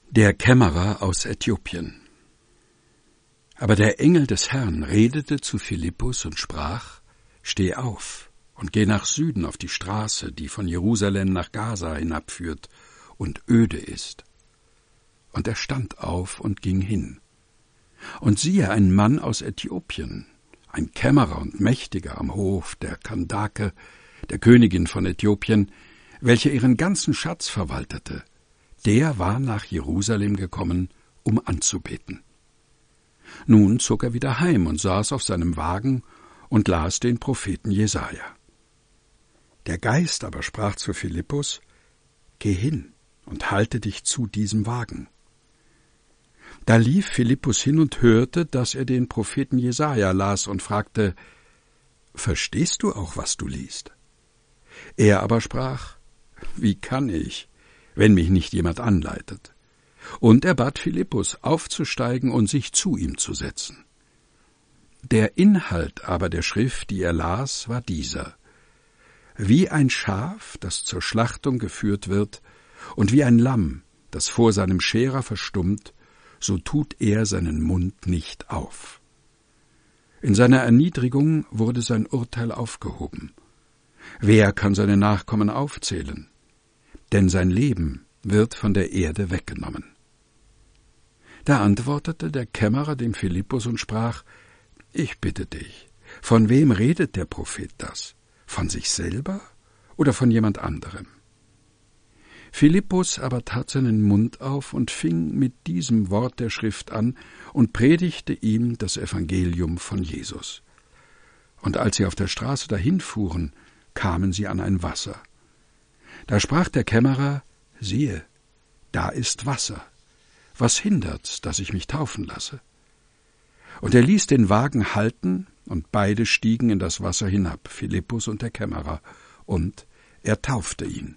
Der Kämmerer aus Äthiopien. Aber der Engel des Herrn redete zu Philippus und sprach: Steh auf und geh nach Süden auf die Straße, die von Jerusalem nach Gaza hinabführt und öde ist. Und er stand auf und ging hin. Und siehe, ein Mann aus Äthiopien, ein Kämmerer und Mächtiger am Hof der Kandake, der Königin von Äthiopien, welche ihren ganzen Schatz verwaltete, der war nach Jerusalem gekommen, um anzubeten. Nun zog er wieder heim und saß auf seinem Wagen und las den Propheten Jesaja. Der Geist aber sprach zu Philippus: Geh hin und halte dich zu diesem Wagen. Da lief Philippus hin und hörte, dass er den Propheten Jesaja las und fragte: Verstehst du auch, was du liest? Er aber sprach: Wie kann ich, wenn mich nicht jemand anleitet? Und er bat Philippus, aufzusteigen und sich zu ihm zu setzen. Der Inhalt aber der Schrift, die er las, war dieser: Wie ein Schaf, das zur Schlachtung geführt wird, und wie ein Lamm, das vor seinem Scherer verstummt, so tut er seinen Mund nicht auf. In seiner Erniedrigung wurde sein Urteil aufgehoben. Wer kann seine Nachkommen aufzählen? Denn sein Leben wird von der Erde weggenommen. Da antwortete der Kämmerer dem Philippus und sprach: Ich bitte dich, von wem redet der Prophet das? Von sich selber oder von jemand anderem? Philippus aber tat seinen Mund auf und fing mit diesem Wort der Schrift an und predigte ihm das Evangelium von Jesus. Und als sie auf der Straße dahinfuhren, kamen sie an ein Wasser. Da sprach der Kämmerer: Siehe, da ist Wasser. Was hindert's, dass ich mich taufen lasse? Und er ließ den Wagen halten, und beide stiegen in das Wasser hinab, Philippus und der Kämmerer, und er taufte ihn.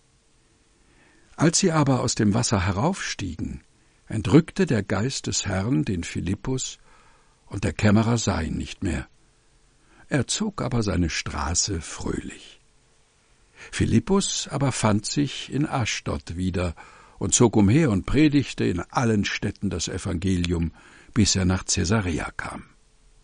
Als sie aber aus dem Wasser heraufstiegen, entrückte der Geist des Herrn den Philippus, und der Kämmerer sah ihn nicht mehr. Er zog aber seine Straße fröhlich. Philippus aber fand sich in Aschdod wieder und zog umher und predigte in allen Städten das Evangelium, bis er nach Caesarea kam.